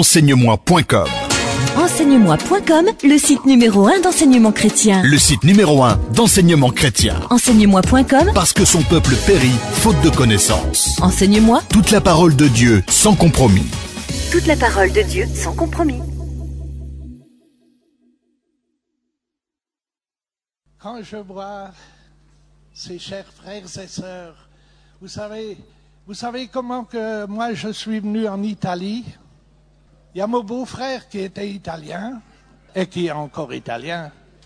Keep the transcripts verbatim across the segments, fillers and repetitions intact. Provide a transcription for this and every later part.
enseigne-moi point com. enseigne-moi point com, le site numéro un d'enseignement chrétien. Le site numéro un d'enseignement chrétien. enseigne-moi point com, Parce que son peuple périt, faute de connaissance. Enseigne-moi. Toute la parole de Dieu, sans compromis. Toute la parole de Dieu, sans compromis. Quand je vois ces chers frères et sœurs, vous savez, vous savez comment que moi je suis venu en Italie? Il y a mon beau-frère qui était italien et qui est encore italien.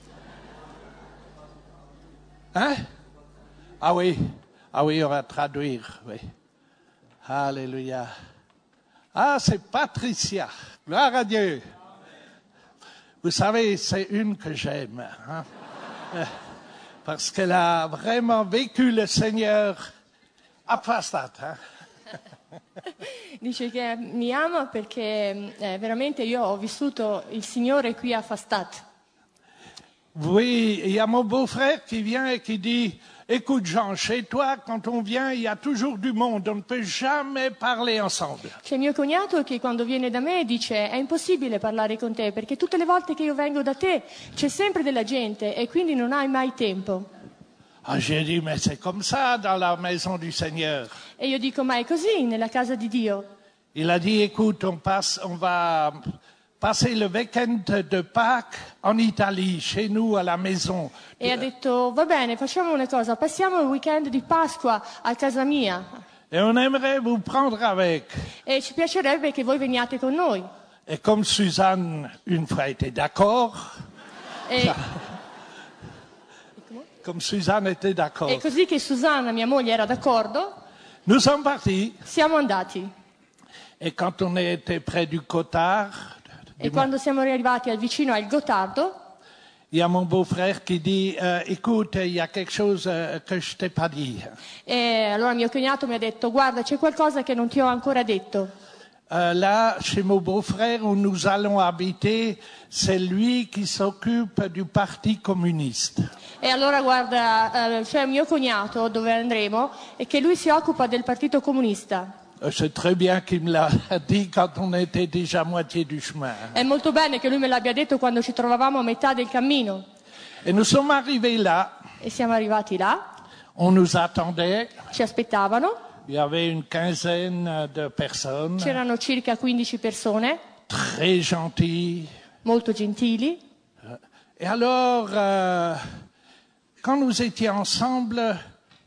Hein? Ah oui, ah oui, on va traduire, oui. Alléluia. Ah, c'est Patricia. Gloire à Dieu. Vous savez, c'est une que j'aime, hein? Parce qu'elle a vraiment vécu le Signeur a Fastat. Eh? Dice che mi ama perché eh, veramente io ho vissuto il Signore qui a Fastat. Oui, il y a mon beau-frère qui vient et qui dit, écoute Jean, chez toi, quand on vient, il y a toujours du monde, on ne peut jamais parler ensemble. C'è mio cognato che quando viene da me dice, è impossibile parlare con te perché tutte le volte che io vengo da te c'è sempre della gente e quindi non hai mai tempo. Ah, j'ai dit, mais c'est comme ça dans la maison du Seigneur. E io dico, ma è così nella casa di Dio? Il a dit, écoute, on passe, on va passer le week-end de Pâques en Italie, chez nous, à la maison. E ha detto, va bene, facciamo una cosa, passiamo il weekend di Pasqua a casa mia. Et on aimerait vous prendre avec. E ci piacerebbe che voi veniate con noi. Et comme Suzanne, une fois, était d'accord, E, comme Suzanne était d'accord, e così che Susanna, mia moglie, era d'accordo, nous sommes partis. siamo andati. Et quand on était près du Cotard, E quando siamo arrivati al vicino al Gottardo, il y a mon beau-frère qui dit, euh, écoute, il y a quelque chose euh, que je t'ai pas dit. e allora mio cognato mi ha detto, guarda, c'è qualcosa che non ti ho ancora detto. Euh, là, chez mon beau-frère, où nous allons habiter, c'est lui qui s'occupe du Parti communiste. E allora guarda, eh, c'è mio cognato dove andremo e che lui si occupa del Partito Comunista. C'est très bien qu'il me l'a dit quand on était déjà à moitié du chemin. È molto bene che lui me l'abbia detto quando ci trovavamo a metà del cammino. Et nous sommes arrivés là, E siamo arrivati là, on nous attendait, ci aspettavano, il y avait une quinzaine de personnes, c'erano circa quindici persone, très gentilles. molto gentili. Et alors, euh, quand nous étions ensemble,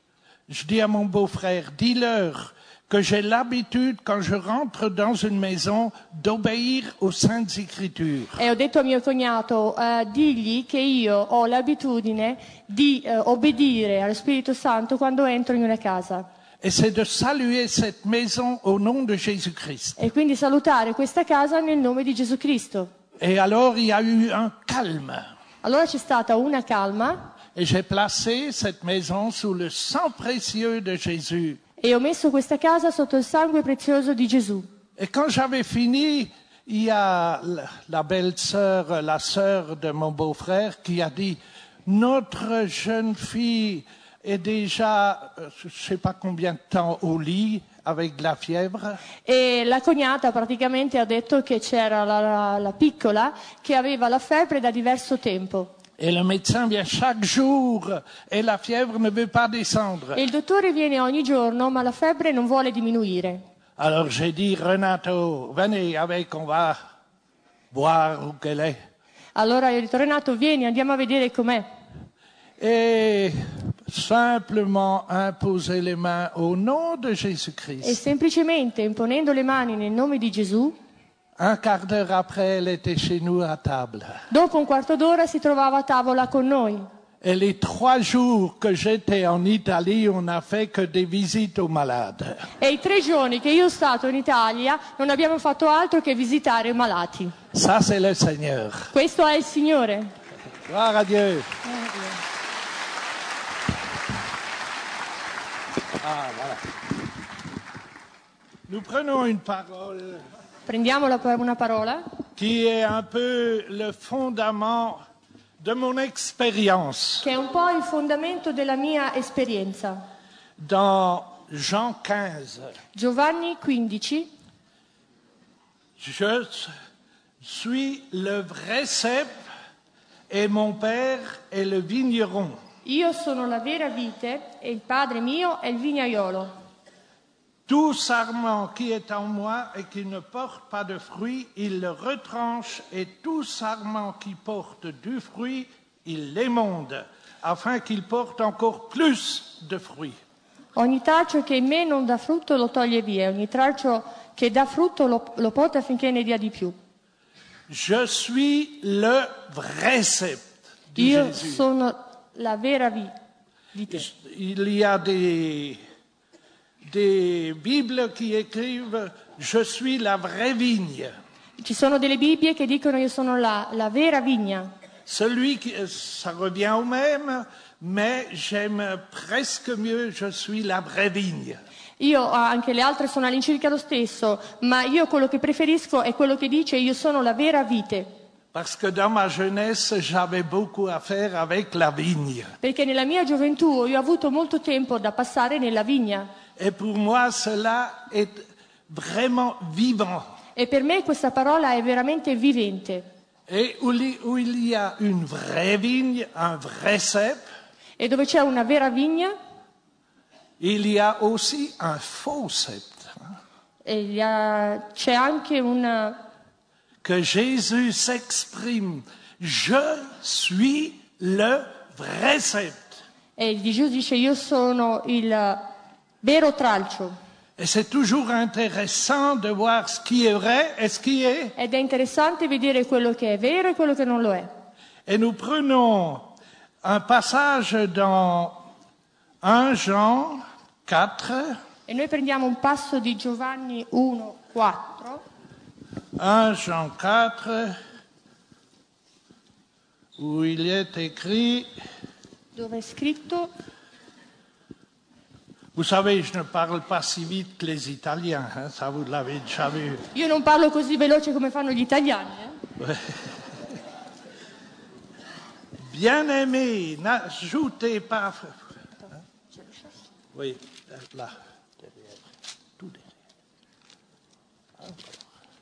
je dis à mon beau-frère, dis-leur que j'ai l'habitude, quand je rentre dans une maison, d'obéir aux Saintes Écritures. E ho detto a mio cognato, eh, digli che io ho l'abitudine di eh, obbedire allo Spirito Santo quando entro in una casa. Et c'est de saluer cette maison au nom de Jésus-Christ. E quindi salutare questa casa nel nome di Gesù Cristo. Et alors, il y a eu un calme. Allora c'è stata una calma Et j'ai placé cette maison sous le sang précieux de Jésus. e ho messo questa casa sotto il sangue prezioso di Gesù. Et quand j'avais fini, il y a la, la belle-sœur, la sœur de mon beau-frère, qui a dit, notre jeune fille est déjà, euh, je ne sais pas combien de temps au lit, avec de la fièvre. E la cognata praticamente ha detto che c'era la, la, la piccola che aveva la febbre da diverso tempo. Et le médecin vient chaque jour et la fièvre ne veut pas descendre. E il dottore viene ogni giorno, ma la febbre non vuole diminuire. Alors j'ai dit, Renato, venez avec, on va voir où qu'elle est. Allora io ho detto, Renato, vieni, andiamo a vedere com'è. Et simplement imposer les mains au nom de E Jésus-Christ. semplicemente imponendo le mani nel nome di Gesù, Un quart d'heure après, elle était chez nous à table. dopo un quarto d'ora si trovava a tavola con noi. Et les trois jours que j'étais en Italie, on n'a fait que des visites aux malades. E i tre giorni che io sono stato in Italia non abbiamo fatto altro che visitare i malati. Ça, c'est le Seigneur. Questo è il Signore. Gloire à Dieu. Ah, voilà. Nous prenons une parole Prendiamo la- una parola qui est un peu le fondament de mon expérience. che è un po' il fondamento della mia esperienza. Dans Jean quinze, Giovanni quindici, Je suis le vrai cep et mon père est le vigneron. Io sono la vera vite e il Padre mio è il vignaiolo. Tout sarment qui est en moi et qui ne porte pas de fruit, il le retranche, et tout sarment qui porte du fruit, il l'émonde, afin qu'il porte encore plus de fruits. Ogni tralcio che in me non dà frutto lo toglie via, ogni tralcio che dà frutto lo, lo porta affinché ne dia di più. Je suis le vrai cep, dit Io Jésus. sono la vera vi- vite. Il y a des, des Bibles qui écrivent « Je suis la vraie vigne ». Ci sono delle Bibbie che dicono io sono la, la vera vigna. Celui qui, ça revient au même, mais j'aime presque mieux « Je suis la vraie vigne ». Io, anche le altre sono all'incirca lo stesso, ma io quello che preferisco è quello che dice io sono la vera vite. Parce que dans ma jeunesse, j'avais beaucoup à faire avec la vigne. Perché nella mia gioventù io ho avuto molto tempo da passare nella vigna. Et pour moi, cela est vraiment vivant. E per me questa parola è veramente vivente. Et où il où il y a une vraie vigne, un vrai cep, E dove c'è una vera vigna, il y a aussi un faux cep. e gli ha- c'è anche una... Que Jésus s'exprime. Je suis le vrai cep. E Gesù dice io sono il vero tralcio. Et c'est toujours intéressant de voir ce qui est vrai et ce qui est. Ed è interessante vedere quello che è vero e quello che non lo è. Et nous prenons un passage dans un Jean quatre, E noi prendiamo un passo di Giovanni uno, quattro, un Jean quatre, où il est écrit, dove è scritto, vous savez, je ne parle pas si vite que les Italiens, hein, ça vous l'avez déjà vu. io non parlo così veloce come fanno gli italiani, eh? Bien-aimés, n'ajoutez pas... Oui, là, derrière, tout derrière. Encore.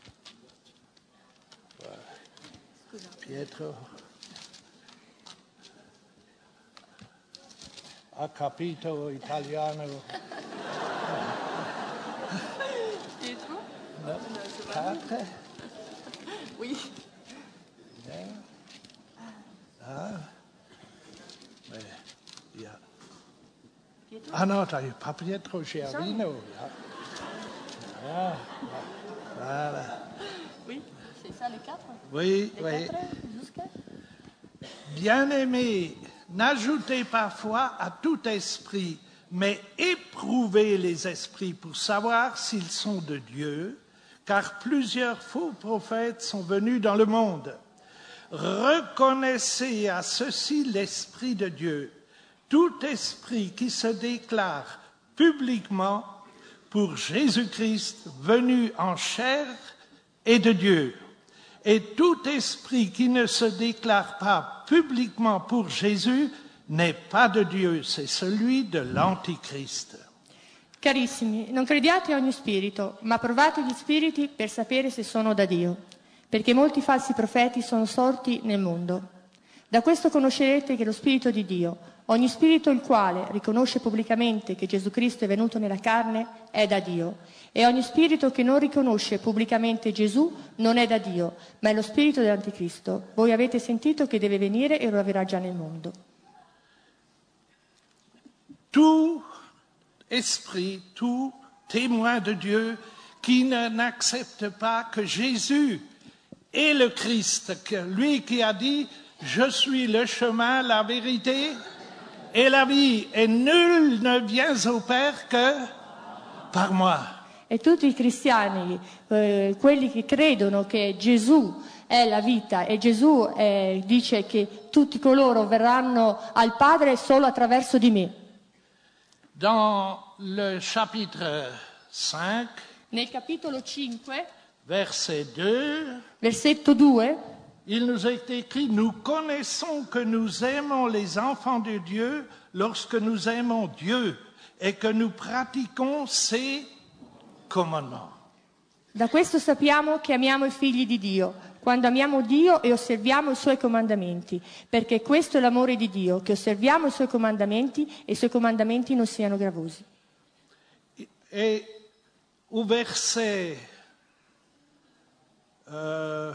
Voilà. Pietro. Ha capito italiano? Pietro? No. Quatre? Oui. Ah. Mais, il y a... Ah non, t'as pas Pietro Gervino. là. Ah, voilà. Oui, c'est ça les quatre? Oui, Les oui. quatre jusqu'à... Bien-aimés, n'ajoutez pas foi à tout esprit, mais éprouvez les esprits pour savoir s'ils sont de Dieu, car plusieurs faux prophètes sont venus dans le monde. Reconnaissez à ceci l'Esprit de Dieu. Tout esprit qui se déclare publiquement pour Jésus-Christ venu en chair est de Dieu. Et tout esprit qui ne se déclare pas publiquement pour Jésus n'est pas de Dieu, c'est celui de l'Antichrist. Carissimi, non crediate a ogni spirito, ma provate gli spiriti per sapere se sono da Dio, perché molti falsi profeti sono sorti nel mondo. Da questo conoscerete che lo Spirito di Dio, ogni spirito il quale riconosce pubblicamente che Gesù Cristo è venuto nella carne, è da Dio. E ogni spirito che non riconosce pubblicamente Gesù non è da Dio, ma è lo spirito dell'Anticristo. Voi avete sentito che deve venire e lo avverrà già nel mondo. Tout esprit, tout témoin de Dieu qui ne- n'accepte pas que Jésus est le Christ, que lui qui a dit « Je suis le chemin, la vérité et la vie, et nul ne vient au Père que par moi ». E tutti i cristiani, eh, quelli che credono che Gesù è la vita e Gesù eh, dice che tutti coloro verranno al Padre solo attraverso di me. Dans le chapitre cinq, Nel capitolo cinque, verset deux, versetto due, il nous est écrit « Nous connaissons que nous aimons les enfants de Dieu lorsque nous aimons Dieu et que nous pratiquons ses commandements. Da questo sappiamo che amiamo i figli di Dio, quando amiamo Dio e osserviamo i Suoi comandamenti, perché questo è l'amore di Dio, che osserviamo i Suoi comandamenti e i Suoi comandamenti non siano gravosi. Et au verset, euh,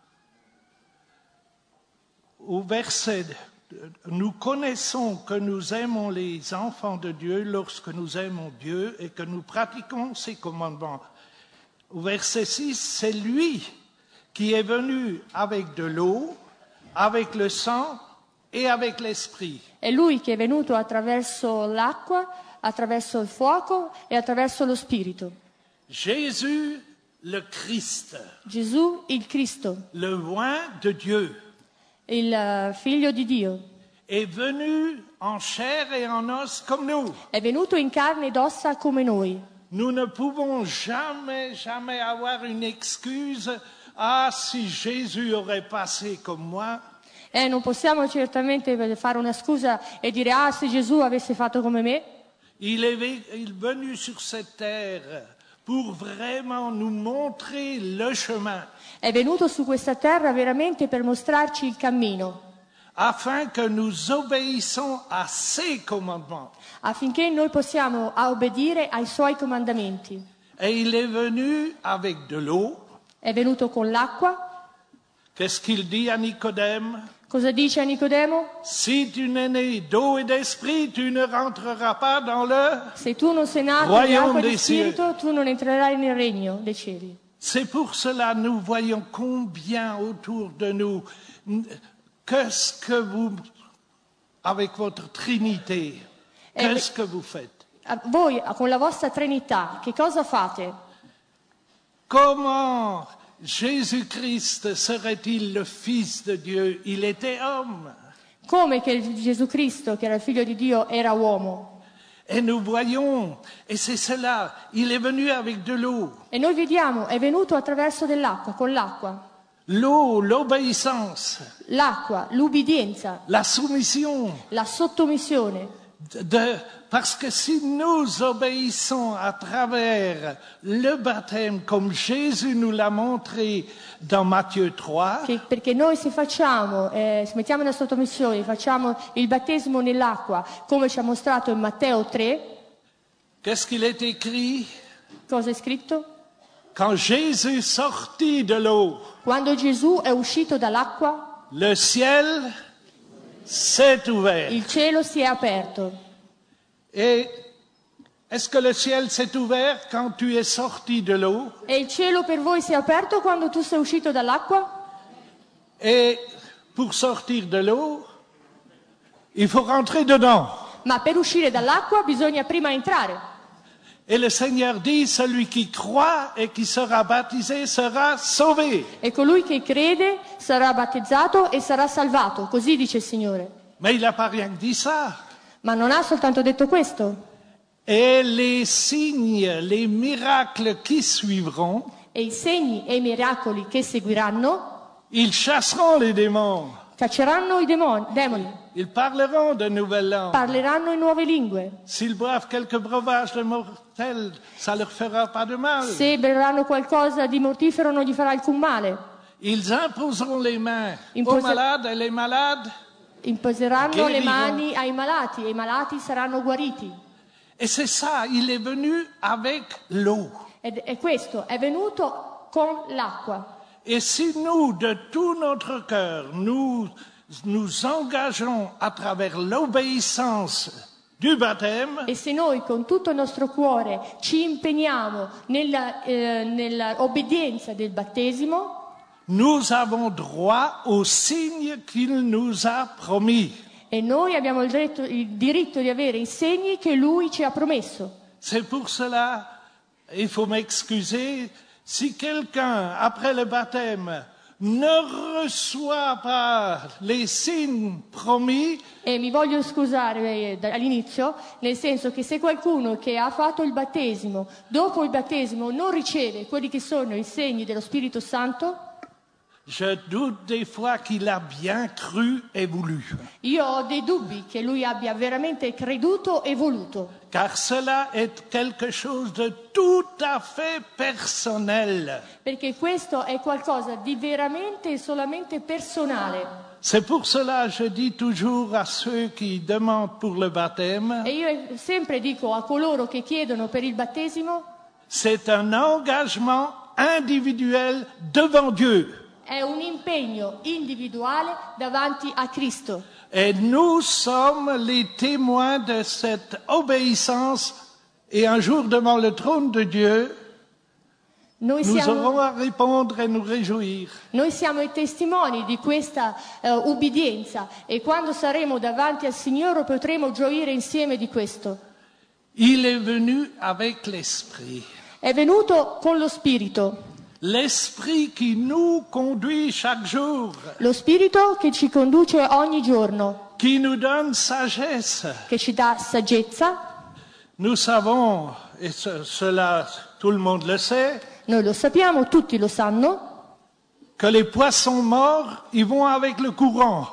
au verset, nous connaissons que nous aimons les enfants de Dieu lorsque nous aimons Dieu et que nous pratiquons ses commandements. Au verset six, c'est lui qui est venu avec de l'eau, avec le sang e avec l'esprit. È Lui che è venuto attraverso l'acqua, attraverso il fuoco e attraverso lo Spirito. Jésus, le Christ, Gesù, il Cristo, le oint de Dieu, il uh, Figlio di Dio, est venu en chair et en os comme nous. è venuto in carne ed ossa come noi. Nous ne pouvons jamais, jamais avoir une excuse. Ah, si Jésus aurait passé comme moi. Eh, non possiamo certamente fare una scusa e dire, ah, se Gesù avesse fatto come me. Il est, il est venu sur cette terre pour vraiment nous montrer le chemin. È venuto su questa terra veramente per mostrarci il cammino, afin que nous obéissons à ses commandements. affinché noi possiamo obbedire ai Suoi comandamenti. Et il est venu avec de l'eau. È venuto con l'acqua. Qu'est-ce qu'il dit à Nicodème? Cosa dice a Nicodemo? Si tu n'es né d'eau et d'esprit, tu ne rentreras pas dans le... Se tu non sei nato di Royaume acqua e di des cieux. spirito, tu non entrerai nel regno dei cieli. C'est pour cela que nous voyons combien autour de nous, qu'est-ce que vous, avec votre Trinité, qu'est-ce que vous faites? Voi, con la vostra Trinità, che cosa fate? Comment Jésus-Christ serait-il le Fils de Dieu? Il était homme. Come che Gesù Cristo, che era il Figlio di Dio, era uomo. Et nous voyons, et c'est cela, il est venu avec de l'eau. E noi vediamo, è venuto attraverso dell'acqua, con l'acqua. L'eau, l'obéissance, L'acqua, l'ubbidienza, la soumission. la sottomissione. De, parce que si nous obéissons à travers le baptême, comme Jésus nous l'a montré dans Matthieu trois, Che, perché noi se facciamo, eh, se mettiamo nella sottomissione, facciamo il battesimo nell'acqua, come ci ha mostrato in Matteo tre, qu'est-ce qu'il est écrit? cosa è scritto? Quand Jésus sortit de l'eau, Quando Gesù è uscito dall'acqua, le ciel s'est ouvert. il cielo si è aperto. Et est-ce que le ciel s'est ouvert quand tu es sorti de l'eau? E il cielo per voi si è aperto quando tu sei uscito dall'acqua? Et pour sortir de l'eau, il faut rentrer dedans. Ma per uscire dall'acqua bisogna prima entrare. Et le Seigneur dit, celui qui croit et qui sera baptisé sera sauvé. E colui che crede sarà battezzato e sarà salvato, così dice il Signore. Mais il n'a pas rien que dit ça. Ma non ha soltanto detto questo. Et les signes, les miracles qui suivront, E i segni e i miracoli che seguiranno ils chasseront les démons. cacceranno i demoni, demoni, Ils parleront de nouvelles langues. parleranno in nuove lingue. S'ils boivent quelques breuvages de mortels, ça leur fera pas de mal. Se berranno qualcosa di mortifero non gli farà alcun male. Ils imposeront les mains Impose- aux malades et les malades. Imposeranno Che le vivono. mani ai malati e i malati saranno guariti. Et c'est ça, il est venu avec l'eau. Ed è questo, è venuto con l'acqua. Et si nous, de tout notre cœur, nous nous engageons à travers l'obéissance du baptême, E se noi con tutto il nostro cuore ci impegniamo nella, eh, nell'obbedienza del battesimo, nous avons droit au signe qu'il nous a promis. e noi abbiamo il diritto, il diritto di avere i segni che Lui ci ha promesso. C'est pour cela, il faut m'excuser, si quelqu'un, après le baptême, ne reçoit pas les signes promis, E mi voglio scusare eh, all'inizio, nel senso che se qualcuno che ha fatto il battesimo, dopo il battesimo non riceve quelli che sono i segni dello Spirito Santo, Je doute des fois qu'il a bien cru et voulu. Io ho dei dubbi che lui abbia veramente creduto e voluto, Car cela est quelque chose de tout à fait personnel. perché questo è qualcosa di veramente e solamente personale. C'est pour cela que je dis toujours à ceux qui demandent pour le baptême, E io sempre dico a coloro che chiedono per il battesimo, c'est un engagement individuel devant Dieu. è un impegno individuale davanti a Cristo. Et nous sommes les témoins de cette obéissance. Et un jour, devant le trône de Dieu, Noi nous siamo, aurons à répondre et nous réjouir. noi siamo i testimoni di questa eh, ubbidienza e quando saremo davanti al Signore potremo gioire insieme di questo. Il est venu avec l'Esprit. È venuto con lo Spirito, L'Esprit qui nous conduit chaque jour, lo Spirito che ci conduce ogni giorno, qui nous donne sagesse. che ci dà saggezza. Nous savons, et ce- cela tout le monde le sait, Noi lo sappiamo, tutti lo sanno, que les poissons morts, ils vont avec le courant.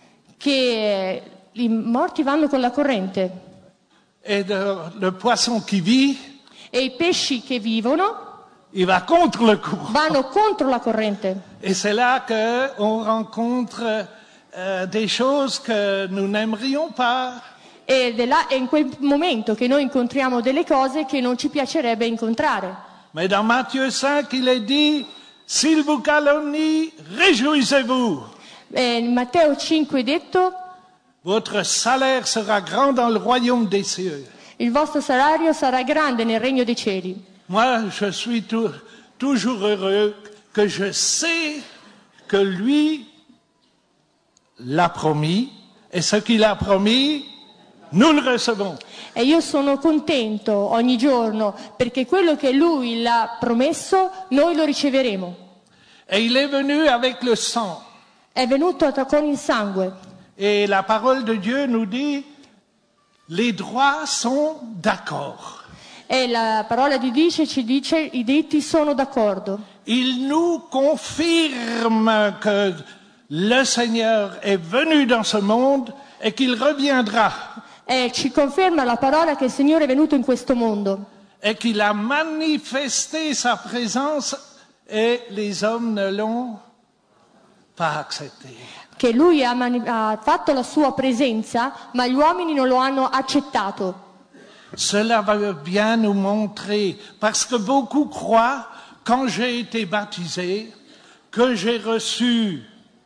che i morti vanno con la corrente Et de- le poisson qui vit, e i pesci che vivono il va contre le courant. vanno contro la corrente. Et c'est là qu'on rencontre euh, des choses que nous n'aimerions pas. Ed è, là, è in quel momento che noi incontriamo delle cose che non ci piacerebbe incontrare. Mais dans Matthieu cinq, il est dit, s'il vous calomnie, réjouissez-vous. E in Matteo cinque è detto, Votre salaire sera grand dans le royaume des cieux. il vostro salario sarà grande nel regno dei cieli. Moi, je suis tou- toujours heureux que je sais que lui l'a promis, et ce qu'il a promis, nous le recevons. E io sono contento ogni giorno perché quello che lui l'ha promesso noi lo riceveremo. Et il est venu avec le sang. È venuto con il sangue. Et la parole de Dieu nous dit, les droits sont d'accord. E la parola di Dio ci dice i diritti sono d'accordo. Il nous confirme que le Seigneur est venu dans ce monde et qu'il reviendra E ci conferma la parola che il Signore è venuto in questo mondo et qu'il a manifesté sa présence et les hommes ne l'ont pas accepté. che lui ha, mani- ha fatto la sua presenza, ma gli uomini non lo hanno accettato. Cela va bien nous montrer, parce que beaucoup croient, quand j'ai été baptisé, que j'ai reçu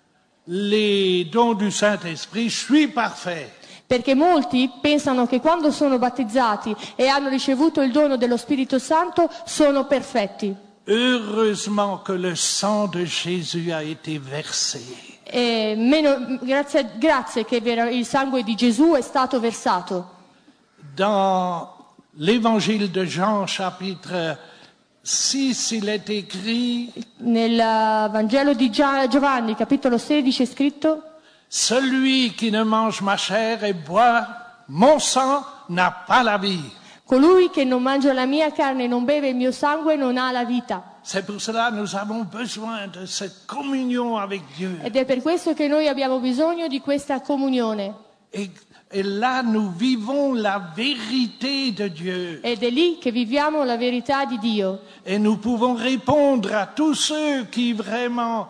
les dons du Saint-Esprit, je suis parfait. Perché molti pensano che quando sono battezzati e hanno ricevuto il dono dello Spirito Santo sono perfetti. Heureusement que le sang de Jésus a été versé. E meno, grazie, grazie che vera- il sangue di Gesù è stato versato. Dans l'évangile de Jean, chapitre six, il est écrit, Nel eh, Vangelo di Gia- Giovanni, capitolo sedici, è scritto: celui qui ne mange ma chair et boit mon sang n'a pas la vie. colui che non mangia la mia carne e non beve il mio sangue non ha la vita. C'est pour cela que nous avons besoin de cette communion avec Dieu. Ed è per questo che noi abbiamo bisogno di questa comunione. Et, et là, nous vivons la vérité de Dieu. Ed è lì che viviamo la verità di Dio. Et nous pouvons répondre à tous ceux qui vraiment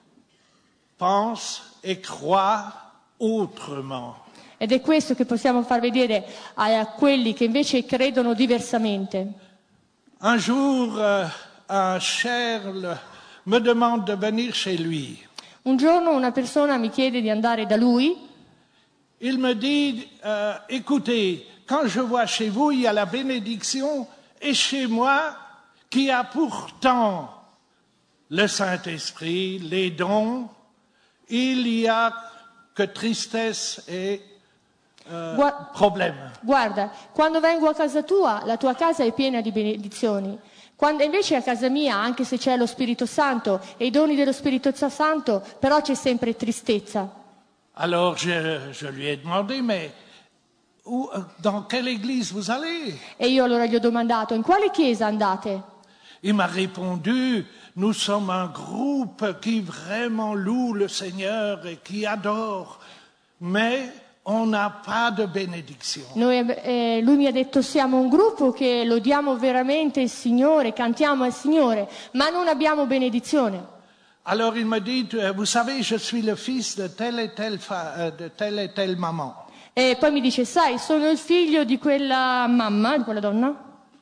pensent et croient autrement. Ed è questo che possiamo far vedere a quelli che invece credono diversamente. Un jour, euh, un cher le- me demande de venir chez lui. Un giorno una persona mi chiede di andare da lui. Il me dit, euh, écoutez, quand je vois chez vous, il y a la bénédiction, et chez moi, qui a pourtant le Saint-Esprit, les dons, il y a que tristesse et euh, Gua- problème. Guarda, quando vengo a casa tua, la tua casa è piena di benedizioni. Quando invece a casa mia, anche se c'è lo Spirito Santo e i doni dello Spirito Santo, però c'è sempre tristezza. Alors je, je lui ai demandé, mais où, dans quelle église vous allez? E io allora gli ho domandato: in quale chiesa andate? Il m'a répondu, nous sommes un groupe qui vraiment loue le Seigneur et qui adore, mais on n'a pas de bénédiction. Noi, eh, lui mi ha detto siamo un gruppo che lodiamo veramente il Signore, cantiamo al Signore, ma non abbiamo benedizione. Alors il me dit, vous savez, je suis le fils de telle et telle, fa- de telle et telle maman. E poi mi dice, sai, sono il figlio di quella mamma, di quella donna.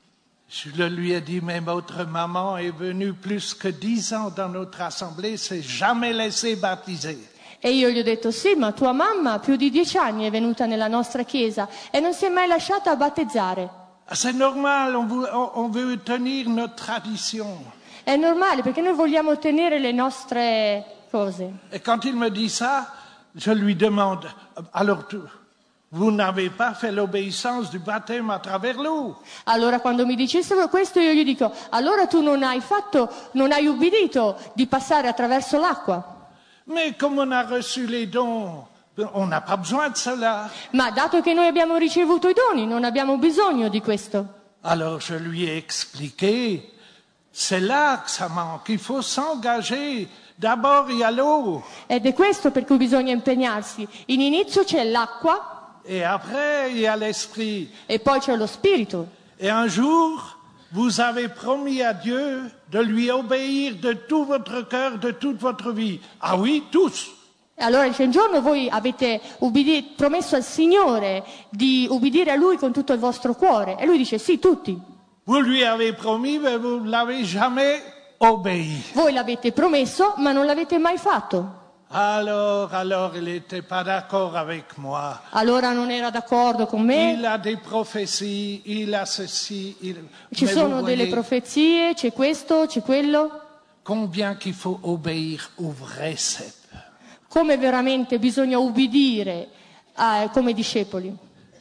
Je le lui ai dit, mais votre maman est venue plus que dix ans dans notre assemblée, s'est jamais laissée baptiser. E io gli ho detto, sì, ma tua mamma più di dieci anni è venuta nella nostra chiesa e non si è mai lasciata battezzare. C'est normal, on veut, on, on veut tenir notre tradition. È normale perché noi vogliamo tenere le nostre cose. Et quand il me dit ça, je lui demande, alors tu, vous n'avez pas fait l'obéissance du baptême à travers l'eau? Allora quando mi dice questo io gli dico, allora tu non hai fatto, non hai ubbidito di passare attraverso l'acqua. Mais comme on a reçu les dons, on n'a pas besoin de cela. Ma dato che noi abbiamo ricevuto i doni, non abbiamo bisogno di questo. Alors je lui ai expliqué, c'est là que ça manque, il faut s'engager. D'abord il y a l'eau. Ed è questo per cui bisogna impegnarsi. In inizio c'è l'acqua. Et après il y a l'esprit. E poi c'è lo spirito. Et un jour, vous avez promis à Dieu de lui obéir de tout votre cœur, de toute votre vie. Ah oui, tous. Allora dice, un giorno voi avete ubbidi- promesso al Signore di ubbidire a Lui con tutto il vostro cuore. E Lui dice, sì, tutti. Vous lui avez promis, mais vous ne l'avez jamais obéi. Voi l'avete promesso, ma non l'avete mai fatto. Alors, alors, il n'était pas d'accord avec moi. Allora non era d'accordo con me. Il a des prophéties, il a ceci. Il... Ci Mais sono vous delle voyez profezie, c'è questo, c'è quello. combien qu'il faut obéir au vrai cep. Come veramente bisogna ubbidire eh, come discepoli.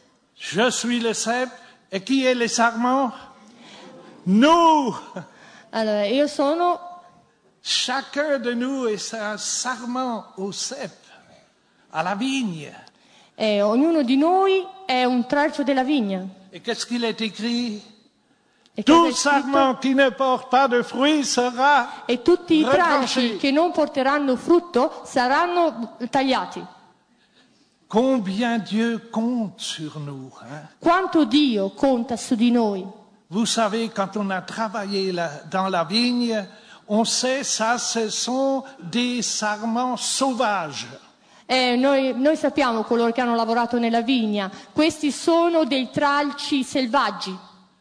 Je suis le cep, et qui est le sarment? Nous! Allora, io sono, Chacun de nous est un sarment au cep, à la vigne. eh, ognuno di noi è un tralcio della vigna. Et qu'est-ce qu'il est écrit? E, cosa Tout è sarment scritto? qui ne porte pas de fruits sera E tutti i tralci retranché. che non porteranno frutto saranno tagliati. Combien Dieu compte sur nous. Hein? Quanto Dio conta su di noi. Vous savez, quand on a travaillé la- dans la vigne, on sait ça, ce sont des sarments sauvages. Eh, noi, noi sappiamo coloro che hanno lavorato nella vigna, questi sono dei tralci selvaggi.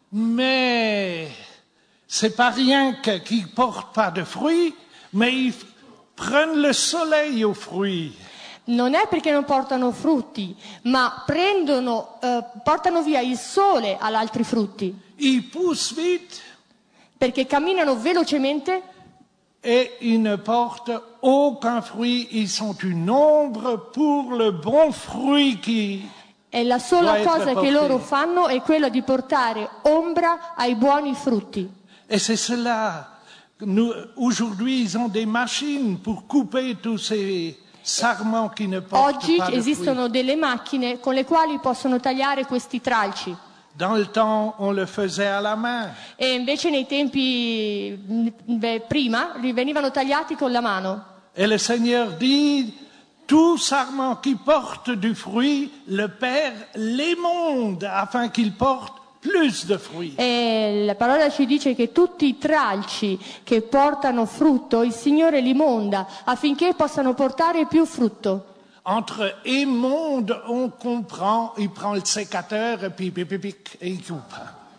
Mais c'est pas rien que- qu'ils ne portent pas de fruits, mais ils f- prennent le soleil aux fruits. Non è perché non portano frutti, ma prendono, eh, portano via il sole agli altri frutti, Ils poussent vite perché camminano velocemente et ils ne portent aucun fruit. Ils sont une ombre pour le bon fruit qui... e la sola Può essere cosa che loro portato. fanno è quella di portare ombra ai buoni frutti. Et c'est cela. Nous, aujourd'hui, ils ont des machines pour couper tous ces sarments qui ne portent Oggi pas de fruits. esistono delle macchine con le quali possono tagliare questi tralci. Dans le temps, on le faisait à la main. E invece nei tempi mh, beh, prima li venivano tagliati con la mano. Et le Seigneur dit, tout sarment qui porte du fruit, le Père l'émonde afin qu'il porte plus de fruits. E la parola ci dice che tutti i tralci che portano frutto, il Signore li monda affinché possano portare più frutto. Entre émonde, on comprend, il prend le sécateur et puis pic, pic, pic, et il coupe.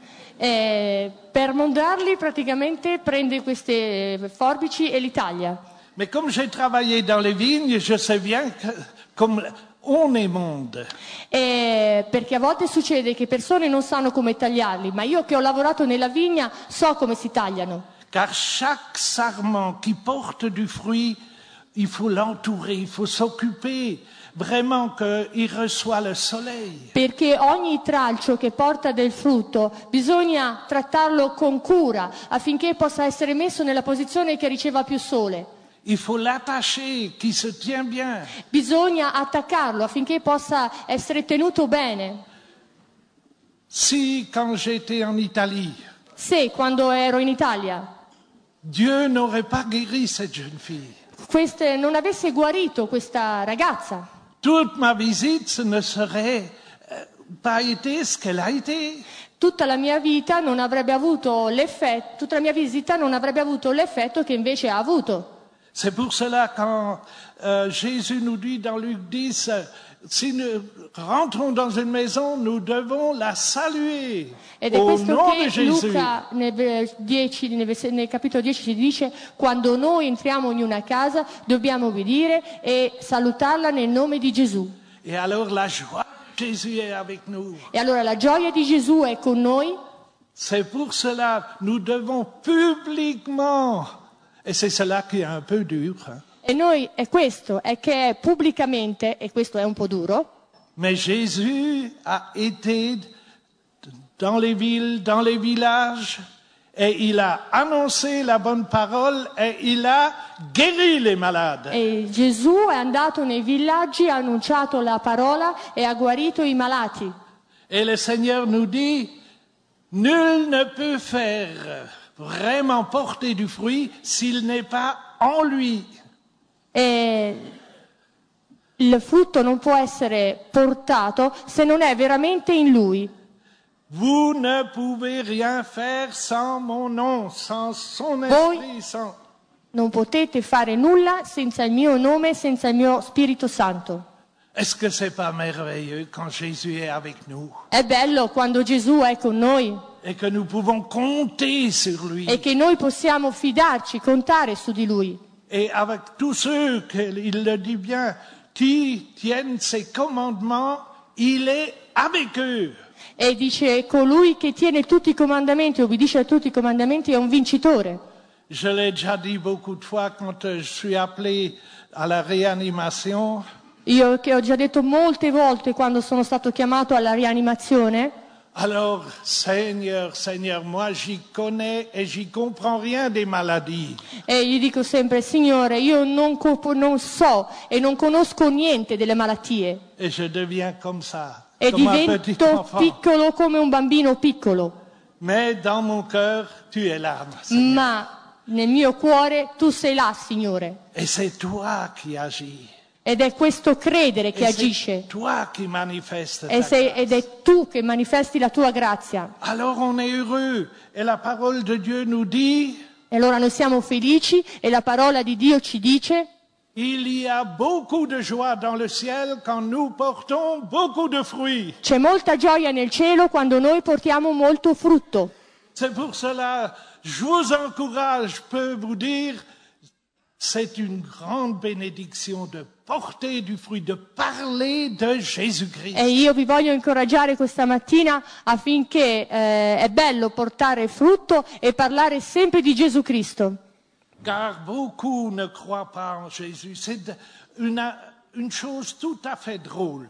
E per mondarli praticamente prende queste forbici e li taglia. Mais comme j'ai travaillé dans les vignes, je sais bien que, comme on émonde. E perché a volte succede che persone non sanno come tagliarli, ma io che ho lavorato nella vigna so come si tagliano. Car chaque sarment qui porte du fruit, il faut l'entourer, il faut s'occuper vraiment qu'il reçoit le soleil. Perché ogni tralcio che porta del frutto bisogna trattarlo con cura affinché possa essere messo nella posizione che riceva più sole. Il faut l'attacher, qu'il se tient bien. Bisogna attaccarlo affinché possa essere tenuto bene. Si, quand j'étais en Italie, se quando ero in Italia Dieu n'aurait pas guéri cette jeune fille. queste, non avesse guarito questa ragazza, Toute ma visite, ce ne serait euh, pas été ce qu'elle a été. tutta la mia vita non avrebbe avuto l'effetto, tutta la mia visita non avrebbe avuto l'effetto che invece ha avuto. C'est pour cela quand euh, Jésus nous dit dans Luc dix, euh, si nous rentrons dans une maison, nous devons la saluer Ed è au questo nom de che Jésus. Luca nel, ver- dieci, nel, vers- nel capitolo dieci ci dice: quando noi entriamo in una casa dobbiamo obbedire e salutarla nel nome di Gesù. Et alors la joie de Jésus est avec nous. E allora la gioia di Gesù è con noi. C'est pour cela nous devons publiquement, et c'est cela qui est un peu dur, hein. E noi è questo, è che è pubblicamente, e questo è un po' duro, Mais Jésus a été dans les villes, dans les villages, et il a annoncé la bonne parole et il a guéri les malades. e Gesù è andato nei villaggi, ha annunciato la parola e ha guarito i malati. Et le Seigneur nous dit, nul ne peut faire vraiment porter du fruit s'il n'est pas en lui. E il frutto non può essere portato se non è veramente in lui. Vous ne pouvez rien faire sans mon nom, sans son esprit, sans... Non potete fare nulla senza il mio nome, senza il mio Spirito Santo. Est-ce que c'est pas merveilleux quand Jésus est avec nous È bello quando Gesù è con noi et que nous pouvons compter sur lui? e che noi possiamo fidarci, contare su di lui. Et avec tous ceux, il le dit bien, qui tiennent ses commandements, il est avec eux. E dice: colui che tiene tutti i comandamenti, obbedisce a tutti i comandamenti, è un vincitore. Je l'ai déjà dit beaucoup de fois quand je suis appelé à la réanimation. Io che ho già detto molte volte quando sono stato chiamato alla rianimazione, Alors, Seigneur, Seigneur, moi j'y connais et j'y comprends rien des maladies. e gli dico sempre: Signore, io non, co- non so e non conosco niente delle malattie. Et je deviens comme ça, E comme un petit divento enfant. piccolo come un bambino piccolo. Mais dans mon cœur, tu es là, Seigneur. Ma nel mio cuore tu sei là, Signore. Et c'est toi qui agis. Ed è questo credere che Et agisce. c'est toi qui manifestes ta E sei- grâce. ed è tu che manifesti la tua grazia. Alors on est heureux. Et la parole de Dieu nous dit, E allora noi siamo felici e la parola di Dio ci dice: il y a beaucoup de joie dans le ciel quand nous portons beaucoup de fruits. c'è molta gioia nel cielo quando noi portiamo molto frutto. C'est pour cela, je vous encourage, je peux vous dire, c'est une grande bénédiction de porter du fruit, de parler de Jésus-Christ. E io vi voglio incoraggiare questa mattina affinché eh, è bello portare frutto e parlare sempre di Gesù Cristo. Car beaucoup ne croient pas en Jésus. C'est une, une chose tout à fait drôle.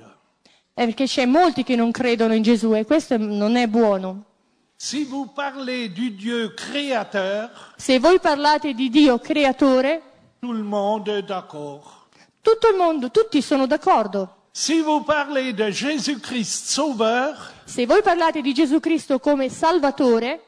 È perché c'è molti che non credono in Gesù e questo non è buono. Si vous parlez du Dieu créateur, Se voi parlate di Dio creatore, tout le monde est d'accord. tutto il mondo, tutti sono d'accordo. Si vous parlez de Jésus-Christ sauveur, Se voi parlate di Gesù Cristo come Salvatore,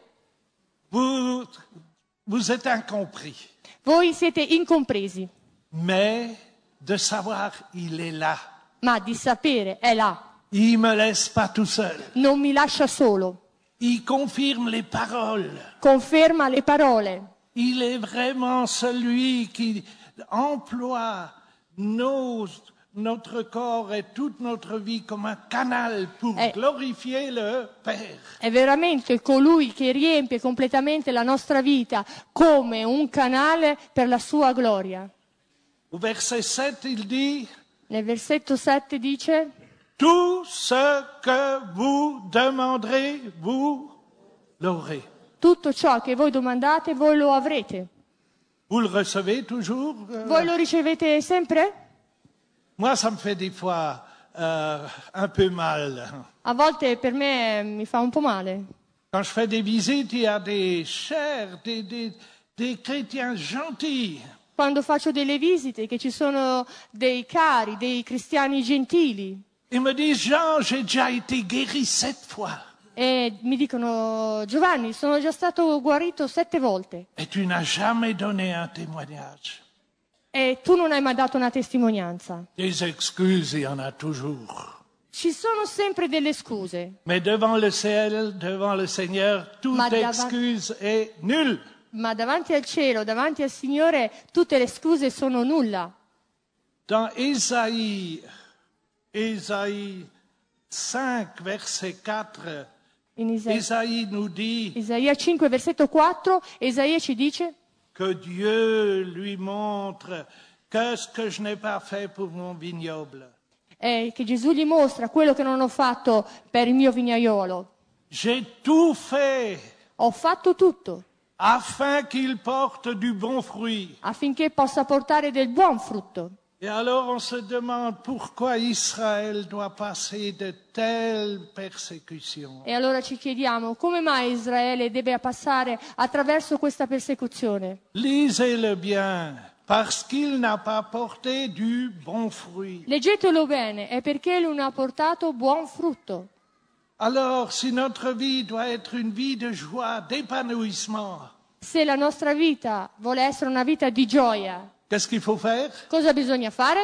vous, vous êtes incompris. voi siete incompresi. Mais de savoir, il est là. Ma di sapere è là, Il me laisse pas tout seul. non mi lascia solo, Il confirme les paroles. conferma le parole. Il est vraiment celui qui emploie nos, notre corps et toute notre vie comme un canal pour Eh. glorifier le Père. È veramente colui che riempie completamente la nostra vita come un canale per la sua gloria. Au verset sept, il dit, Nel versetto sette dice: tout ce que vous demanderez, vous l'aurez. tutto ciò che voi domandate, voi lo avrete. Vous le recevez toujours? euh, Voi lo ricevete sempre? Moi, ça me fait des fois euh, un peu mal. A volte per me mi fa un po' male. Quand je fais des visites, il y a des chers, des, des, des chrétiens gentils. Quando faccio delle visite, che ci sono dei cari, dei cristiani gentili, Ils me disent, Jean, j'ai déjà été guéri sept fois. e e mi dicono: Giovanni, sono già stato guarito sette volte Et tu n'as jamais donné un témoignage. e tu non hai mai dato una testimonianza. Des excuses, il y en a toujours. Ci sono sempre delle scuse, Mais devant le ciel, devant le Seigneur, toute Ma davanti- excuse est nulle. ma davanti al cielo, davanti al Signore, tutte le scuse sono nulla. Dans Ésaïe, Ésaïe cinq, verset quatre, In Isa- Ésaïe nous dit Isaia cinque, versetto quattro, Isaia ci dice que Dieu lui montre qu'est-ce que je n'ai pas fait pour mon vignoble. eh, che Gesù gli mostra quello che non ho fatto per il mio vignaiolo. J'ai tout fait Ho fatto tutto afin qu'il porte du bon fruit. affinché possa portare del buon frutto. Et alors on se demande pourquoi Israël doit passer de telles persécutions. E allora ci chiediamo come mai Israele deve passare attraverso questa persecuzione. Lisez-le bien, parce qu'il n'a pas porté du bon fruit. Leggetelo bene, è perché lui non ha portato buon frutto. Alors, si notre vie doit être une vie de joie, d'épanouissement, Se la nostra vita vuole essere una vita di gioia, qu'est-ce qu'il faut faire? cosa bisogna fare?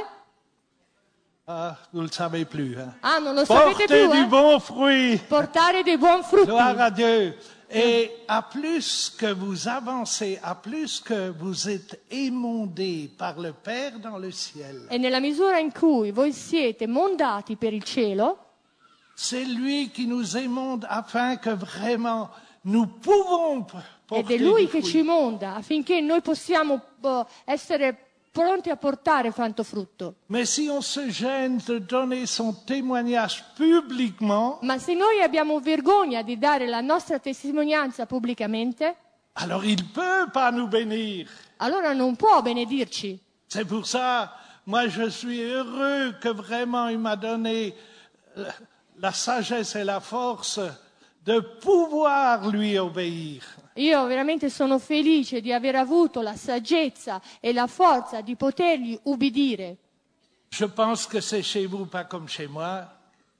Ah, vous ne le savez plus. Hein? Ah, non lo sapete Portez più, du eh? bon fruit. Portare dei buoni frutti. Gloire à Dieu. Et à plus que vous avancez, à plus que vous êtes émondés par le Père dans le ciel, E nella misura in cui voi siete mondati per il cielo, c'est lui qui nous émonde afin que vraiment nous pouvons p- ed porter è lui du che fruit. ci monda affinché noi possiamo eh, essere pronti a portare tanto frutto. Mais si on se gêne de donner son témoignage publiquement, Ma se noi abbiamo vergogna di dare la nostra testimonianza pubblicamente, alors il ne peut pas nous bénir. allora non può benedirci. C'est pour ça, moi je suis heureux que vraiment il m'a donné la, la sagesse et la force de pouvoir lui obéir. Io veramente sono felice di aver avuto la saggezza e la forza di potergli ubbidire. Je pense que c'est chez vous, pas comme chez moi.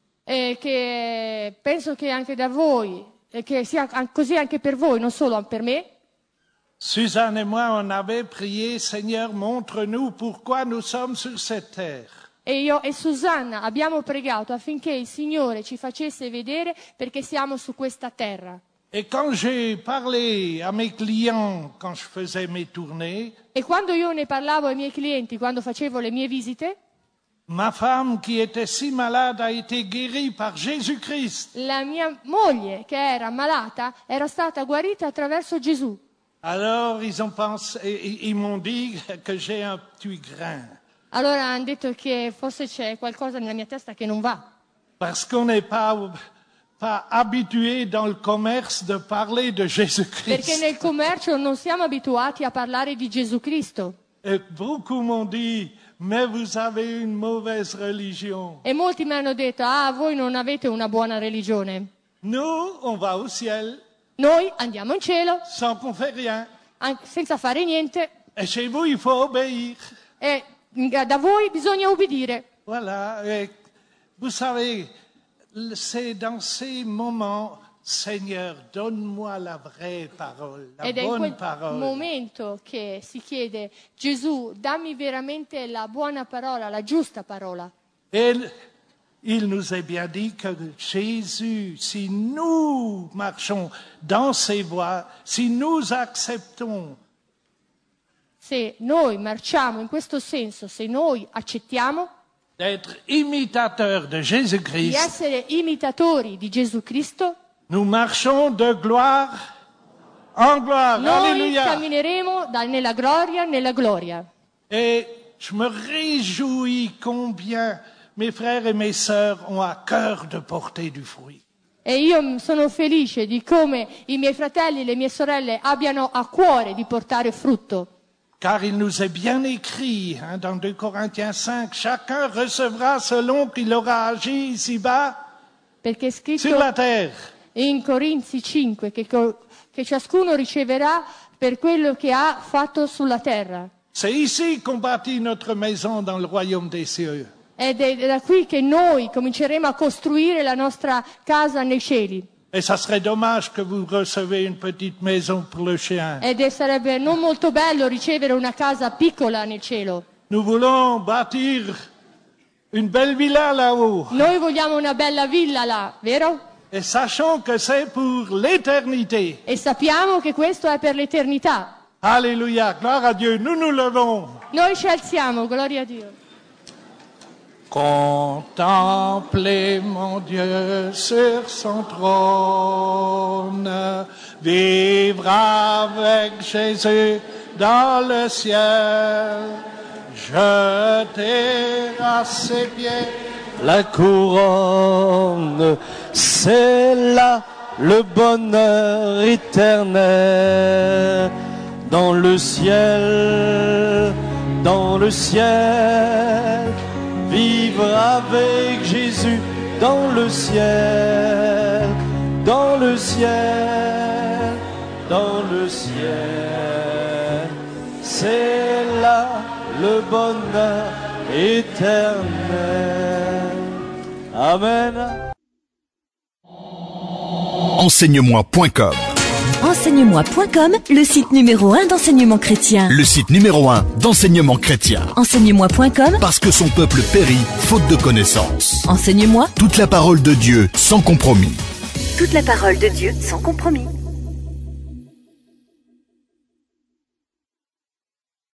E che penso che anche da voi, e che sia an- così anche per voi, non solo per me. Suzanne et moi, on avait prié, Seigneur, montre-nous pourquoi nous sommes sur cette terre. E io e Susanna abbiamo pregato affinché il Signore ci facesse vedere perché siamo su questa terra. Et quand j'ai parlé à mes clients, quand je faisais mes tournées, E quando io ne parlavo ai miei clienti, quando facevo le mie visite, ma femme qui était si malade a été guérie par Jésus-Christ. la mia moglie, che era malata, era stata guarita attraverso Gesù. Alors ils ont pensé, ils m'ont dit que j'ai un petit grain. Allora hanno detto che forse c'è qualcosa nella mia testa che non va, Parce qu'on n'est pas, pas habitué dans le commerce de parler de perché Jésus-Christ. nel commercio non siamo abituati a parlare di Gesù Cristo. Et beaucoup m'ont dit, mais vous avez une mauvaise religion. E molti mi hanno detto: ah, voi non avete una buona religione. Nous, on va au ciel Noi andiamo in cielo sans qu'on fait rien. an- senza fare niente Et chez vous, il faut obéir. e mm, da voi bisogna ubbidire. Voilà. Et vous savez, c'est dans ces moments, Seigneur, donne-moi la vraie parole, la Ed è in bonne quel parole. momento che si chiede: Gesù, dammi veramente la buona parola, la giusta parola. Et il nous est bien dit que Jésus, si nous marchons dans ses voies, si nous acceptons Se noi marciamo in questo senso, se noi accettiamo d'être imitateurs de di Jésus-Christ, essere imitatori di Gesù Cristo, nous marchons de gloire en gloire. noi Alléluia. cammineremo da- nella gloria, nella gloria. Et je me réjouis combien mes frères et mes sœurs ont à cœur de porter du fruit. E io sono felice di come i miei fratelli e le mie sorelle abbiano a cuore di portare frutto. Car il nous est bien écrit hein, dans deux Corinthiens cinq, chacun recevra selon qu'il aura agi ici-bas Perché è scritto sur la terre. in Corinzi cinque che, co- che ciascuno riceverà per quello che ha fatto sulla terra. C'est ici qu'on bâtit notre maison dans le royaume des cieux. Ed è da qui che noi cominceremo a costruire la nostra casa nei cieli. Et ça serait dommage que vous recevez une petite maison pour le chien. Ed è- sarebbe non molto bello ricevere una casa piccola nel cielo. Nous voulons bâtir une belle villa là-haut. Noi vogliamo una bella villa là, vero? Et sachons que c'est pour l'éternité. E sappiamo che questo è per l'eternità. Alléluia, gloire à Dieu. Nous nous levons. Noi ci alziamo, gloria a Dio. Contemplez mon Dieu sur son trône, vivre avec Jésus dans le ciel, jeter à ses pieds La couronne, c'est là le bonheur éternel. Dans le ciel, dans le ciel, vivre avec Jésus dans le ciel, dans le ciel, dans le ciel. C'est là le bonheur éternel. Amen. enseignemoi point com. enseignemoi point com, le site numéro un d'enseignement chrétien. Le site numéro un d'enseignement chrétien. enseignemoi point com, Parce que son peuple périt, faute de connaissance. enseigne-moi Toute la parole de Dieu, sans compromis. toute la parole de Dieu sans compromis.